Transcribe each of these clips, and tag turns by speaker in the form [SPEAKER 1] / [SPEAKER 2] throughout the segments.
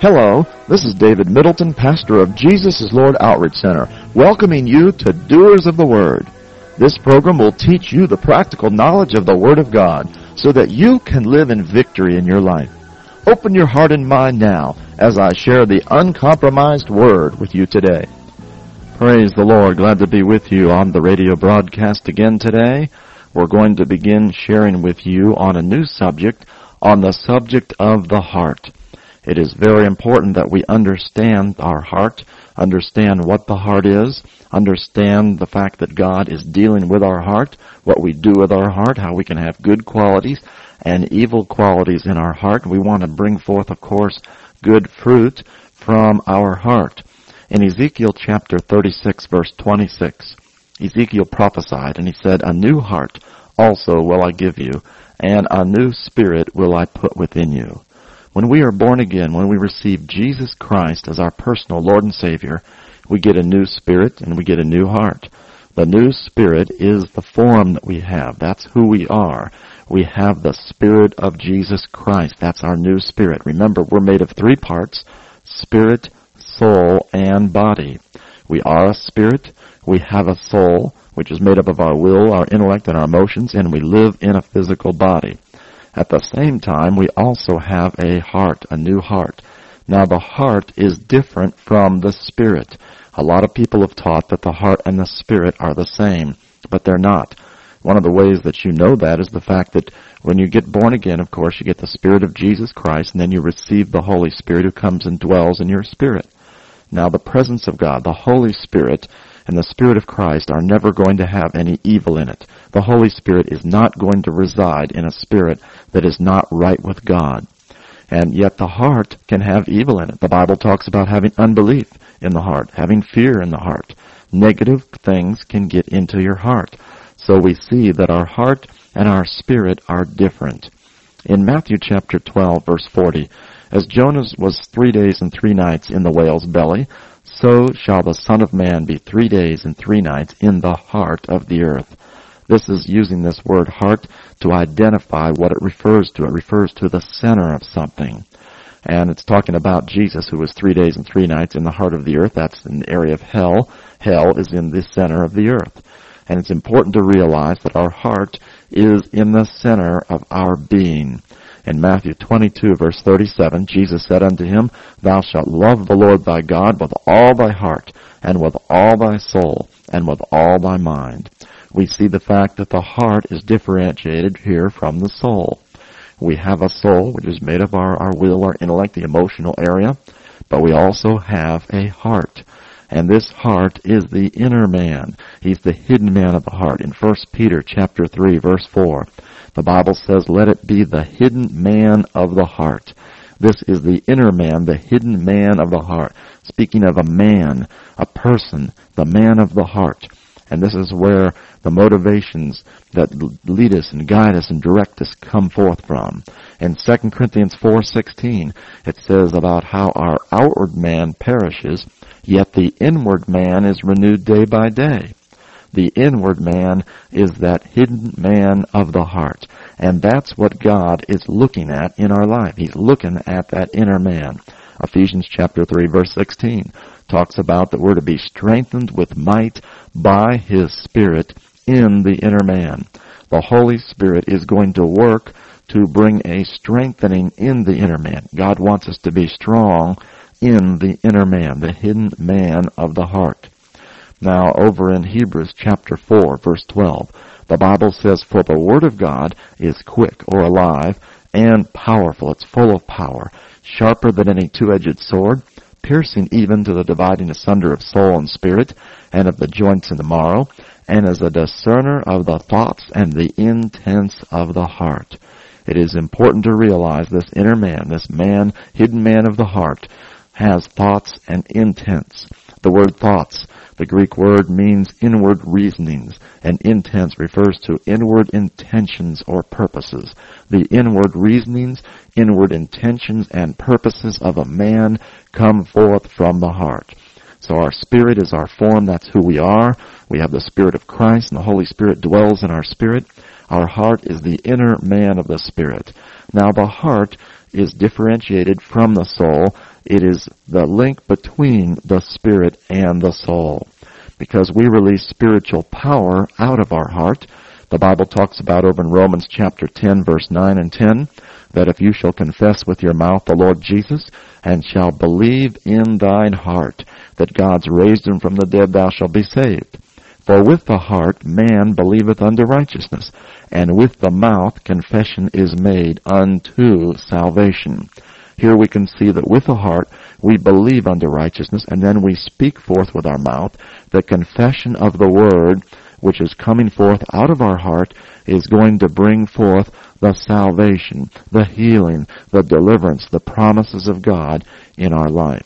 [SPEAKER 1] Hello, this is David Middleton, pastor of Jesus is Lord Outreach Center, welcoming you to Doers of the Word. This program will teach you the practical knowledge of the Word of God so that you can live in victory in your life. Open your heart and mind now as I share the uncompromised Word with you today. Praise the Lord. Glad to be with you on the radio broadcast again today. We're going to begin sharing with you on a new subject, on the subject of the heart. It is very important that we understand our heart, understand what the heart is, understand the fact that God is dealing with our heart, what we do with our heart, how we can have good qualities and evil qualities in our heart. We want to bring forth, of course, good fruit from our heart. In Ezekiel chapter 36, verse 26, Ezekiel prophesied, and he said, "A new heart also will I give you, and a new spirit will I put within you." When we are born again, when we receive Jesus Christ as our personal Lord and Savior, we get a new spirit and we get a new heart. The new spirit is the form that we have. That's who we are. We have the Spirit of Jesus Christ. That's our new spirit. Remember, we're made of three parts: spirit, soul, and body. We are a spirit. We have a soul, which is made up of our will, our intellect, and our emotions, and we live in a physical body. At the same time, we also have a heart, a new heart. Now, the heart is different from the spirit. A lot of people have taught that the heart and the spirit are the same, but they're not. One of the ways that you know that is the fact that when you get born again, of course, you get the Spirit of Jesus Christ, and then you receive the Holy Spirit who comes and dwells in your spirit. Now, the presence of God, the Holy Spirit, and the Spirit of Christ are never going to have any evil in it. The Holy Spirit is not going to reside in a spirit that is not right with God. And yet the heart can have evil in it. The Bible talks about having unbelief in the heart, having fear in the heart. Negative things can get into your heart. So we see that our heart and our spirit are different. In Matthew chapter 12, verse 40, as Jonas was 3 days and 3 nights in the whale's belly, so shall the Son of Man be 3 days and 3 nights in the heart of the earth. This is using this word heart to identify what it refers to. It refers to the center of something. And it's talking about Jesus, who was 3 days and 3 nights in the heart of the earth. That's in the area of hell. Hell is in the center of the earth. And it's important to realize that our heart is in the center of our being. In Matthew 22, verse 37, Jesus said unto him, "Thou shalt love the Lord thy God with all thy heart, and with all thy soul, and with all thy mind." We see the fact that the heart is differentiated here from the soul. We have a soul, which is made of our will, our intellect, the emotional area, but we also have a heart. And this heart is the inner man. He's the hidden man of the heart. In 1 Peter chapter 3, verse 4, the Bible says, "Let it be the hidden man of the heart." This is the inner man, the hidden man of the heart. Speaking of a man, a person, the man of the heart. And this is where the motivations that lead us and guide us and direct us come forth from. In 2 Corinthians 4:16, it says about how our outward man perishes, yet the inward man is renewed day by day. The inward man is that hidden man of the heart. And that's what God is looking at in our life. He's looking at that inner man. Ephesians chapter 3, verse 16 talks about that we're to be strengthened with might by His Spirit in the inner man. The Holy Spirit is going to work to bring a strengthening in the inner man. God wants us to be strong in the inner man, the hidden man of the heart. Now, over in Hebrews chapter 4, verse 12, the Bible says, "For the Word of God is quick," or alive, "and powerful." It's full of power, "sharper than any two-edged sword, piercing even to the dividing asunder of soul and spirit, and of the joints and the marrow, and is a discerner of the thoughts and the intents of the heart." It is important to realize this inner man, this man, hidden man of the heart, has thoughts and intents. The word thoughts, the Greek word, means inward reasonings, and intents refers to inward intentions or purposes. The inward reasonings, inward intentions, and purposes of a man come forth from the heart. So our spirit is our form. That's who we are. We have the Spirit of Christ, and the Holy Spirit dwells in our spirit. Our heart is the inner man of the Spirit. Now, the heart is differentiated from the soul It is the link between the spirit and the soul. Because we release spiritual power out of our heart. The Bible talks about over in Romans chapter 10, verse 9 and 10, that if you shall confess with your mouth the Lord Jesus, and shall believe in thine heart that God's raised him from the dead, thou shalt be saved. For with the heart man believeth unto righteousness, and with the mouth confession is made unto salvation. Here we can see that with the heart we believe unto righteousness, and then we speak forth with our mouth. The confession of the word, which is coming forth out of our heart, is going to bring forth the salvation, the healing, the deliverance, the promises of God in our life.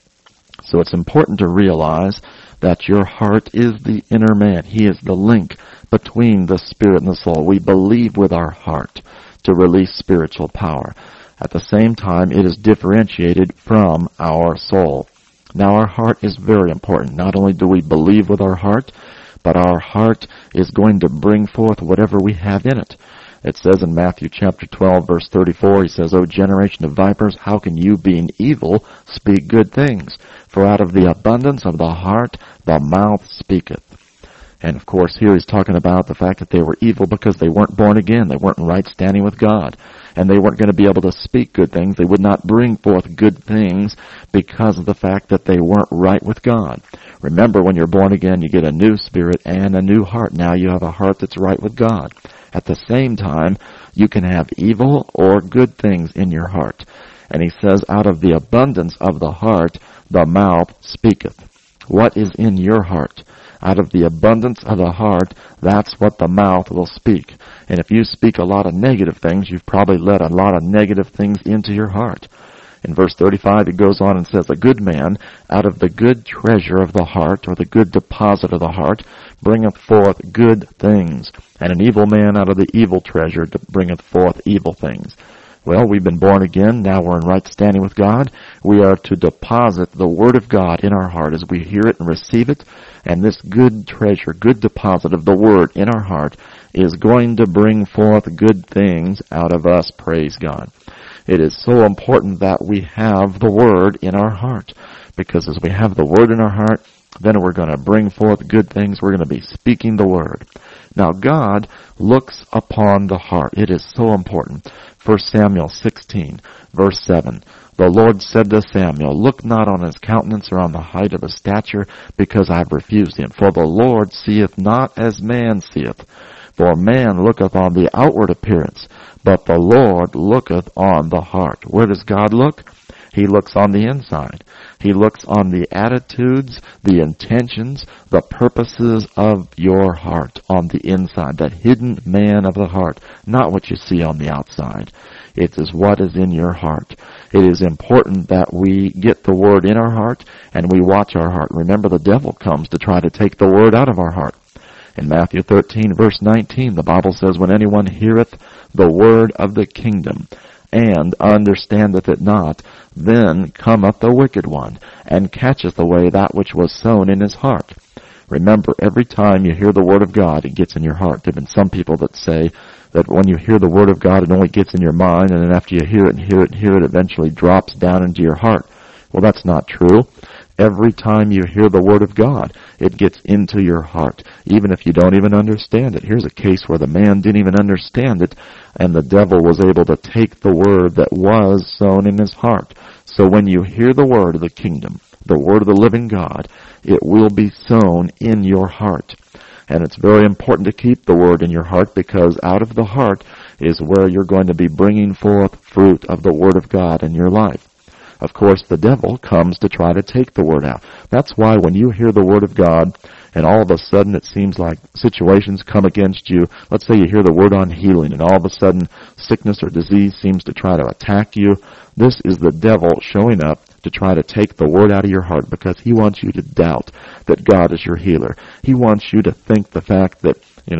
[SPEAKER 1] So it's important to realize that your heart is the inner man. He is the link between the spirit and the soul. We believe with our heart to release spiritual power. At the same time, it is differentiated from our soul. Now, our heart is very important. Not only do we believe with our heart, but our heart is going to bring forth whatever we have in it. It says in Matthew chapter 12, verse 34, he says, O generation of vipers, how can you, being evil, speak good things? For out of the abundance of the heart, the mouth speaketh. And of course, here he's talking about the fact that they were evil because they weren't born again. They weren't in right standing with God. And they weren't going to be able to speak good things. They would not bring forth good things because of the fact that they weren't right with God. Remember, when you're born again, you get a new spirit and a new heart. Now you have a heart that's right with God. At the same time, you can have evil or good things in your heart. And he says, out of the abundance of the heart, the mouth speaketh. What is in your heart? Out of the abundance of the heart, that's what the mouth will speak. And if you speak a lot of negative things, you've probably let a lot of negative things into your heart. In verse 35, it goes on and says, a good man out of the good treasure of the heart, or the good deposit of the heart, bringeth forth good things. And an evil man out of the evil treasure bringeth forth evil things. Well, we've been born again. Now we're in right standing with God. We are to deposit the Word of God in our heart as we hear it and receive it. And this good treasure, good deposit of the Word in our heart is going to bring forth good things out of us. Praise God. It is so important that we have the Word in our heart. Because as we have the Word in our heart, then we're going to bring forth good things. We're going to be speaking the Word. Now, God looks upon the heart. It is so important. 1 Samuel 16, verse 7. The Lord said to Samuel, look not on his countenance or on the height of his stature, because I have refused him. For the Lord seeth not as man seeth. For man looketh on the outward appearance, but the Lord looketh on the heart. Where does God look? He looks on the inside. He looks on the attitudes, the intentions, the purposes of your heart on the inside, that hidden man of the heart, not what you see on the outside. It is what is in your heart. It is important that we get the Word in our heart and we watch our heart. Remember, the devil comes to try to take the Word out of our heart. In Matthew 13, verse 19, the Bible says, when anyone heareth the word of the kingdom, and understandeth it not, then cometh the wicked one, and catcheth away that which was sown in his heart. Remember, every time you hear the Word of God, it gets in your heart. There have been some people that say that when you hear the Word of God, it only gets in your mind, and then after you hear it and hear it and hear it, eventually drops down into your heart. Well, that's not true. Every time you hear the Word of God, it gets into your heart, even if you don't even understand it. Here's a case where the man didn't even understand it, and the devil was able to take the Word that was sown in his heart. So when you hear the Word of the kingdom, the Word of the living God, it will be sown in your heart. And it's very important to keep the Word in your heart, because out of the heart is where you're going to be bringing forth fruit of the Word of God in your life. Of course, the devil comes to try to take the Word out. That's why when you hear the Word of God, and all of a sudden it seems like situations come against you, let's say you hear the word on healing, and all of a sudden sickness or disease seems to try to attack you, this is the devil showing up to try to take the Word out of your heart, because he wants you to doubt that God is your healer. He wants you to think the fact that,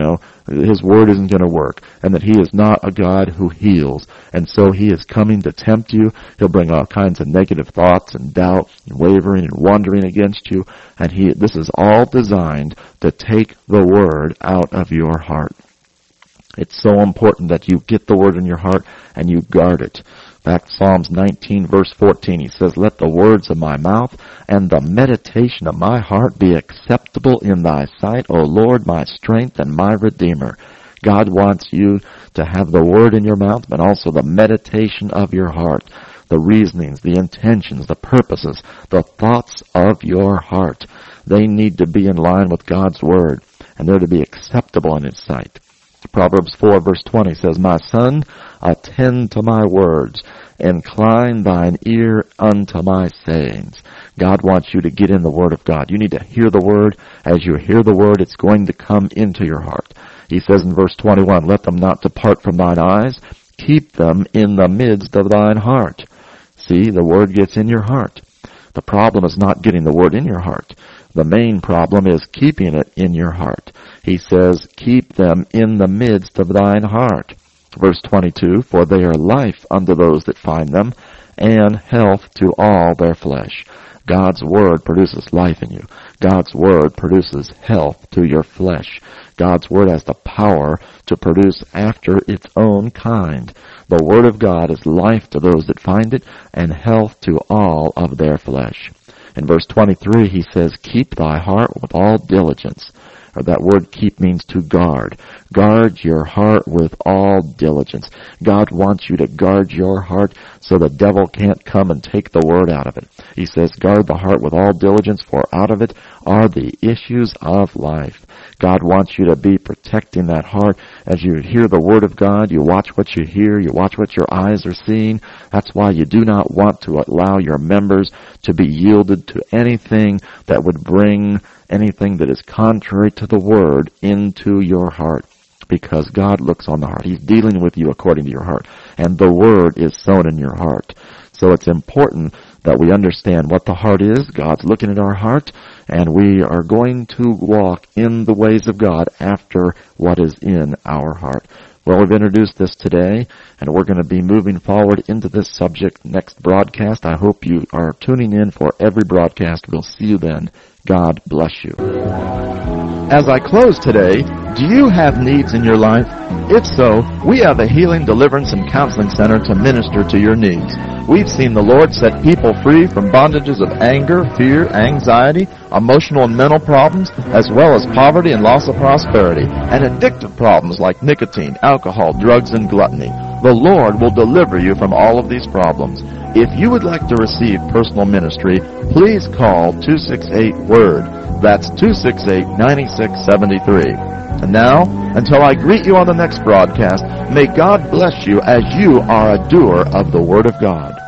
[SPEAKER 1] His Word isn't going to work, and that He is not a God who heals. And so He is coming to tempt you. He'll bring all kinds of negative thoughts and doubt and wavering and wandering against you. And this is all designed to take the Word out of your heart. It's so important that you get the Word in your heart and you guard it. Back Psalms 19 verse 14, he says, "Let the words of my mouth and the meditation of my heart be acceptable in thy sight, O Lord, my strength and my Redeemer." God wants you to have the word in your mouth, but also the meditation of your heart, the reasonings, the intentions, the purposes, the thoughts of your heart. They need to be in line with God's word, and they're to be acceptable in his sight. Proverbs 4 verse 20 says, "My son, attend to my words, incline thine ear unto my sayings." God wants you to get in the Word of God. You need to hear the Word. As you hear the Word, it's going to come into your heart. He says in verse 21, "Let them not depart from thine eyes, keep them in the midst of thine heart." See, the Word gets in your heart. The problem is not getting the Word in your heart. The main problem is keeping it in your heart. He says, "Keep them in the midst of thine heart." Verse 22, "For they are life unto those that find them, and health to all their flesh." God's Word produces life in you. God's Word produces health to your flesh. God's Word has the power to produce after its own kind. The Word of God is life to those that find it, and health to all of their flesh. In verse 23, he says, "Keep thy heart with all diligence." Or that word keep means to guard. Guard your heart with all diligence. God wants you to guard your heart so the devil can't come and take the word out of it. He says, guard the heart with all diligence, for out of it are the issues of life. God wants you to be protecting that heart. As you hear the word of God, you watch what you hear, you watch what your eyes are seeing. That's why you do not want to allow your members to be yielded to anything that would bring anything that is contrary to the word into your heart. Because God looks on the heart. He's dealing with you according to your heart. And the word is sown in your heart. So it's important that we understand what the heart is. God's looking at our heart, and we are going to walk in the ways of God after what is in our heart. Well, we've introduced this today, and we're going to be moving forward into this subject next broadcast. I hope you are tuning in for every broadcast. We'll see you then. God bless you. As I close today, do you have needs in your life? If so, we have a Healing, Deliverance, and Counseling Center to minister to your needs. We've seen the Lord set people free from bondages of anger, fear, anxiety, emotional and mental problems, as well as poverty and loss of prosperity, and addictive problems like nicotine, alcohol, drugs, and gluttony. The Lord will deliver you from all of these problems. If you would like to receive personal ministry, please call 268-WORD. That's 268-9673. And now, until I greet you on the next broadcast, may God bless you as you are a doer of the Word of God.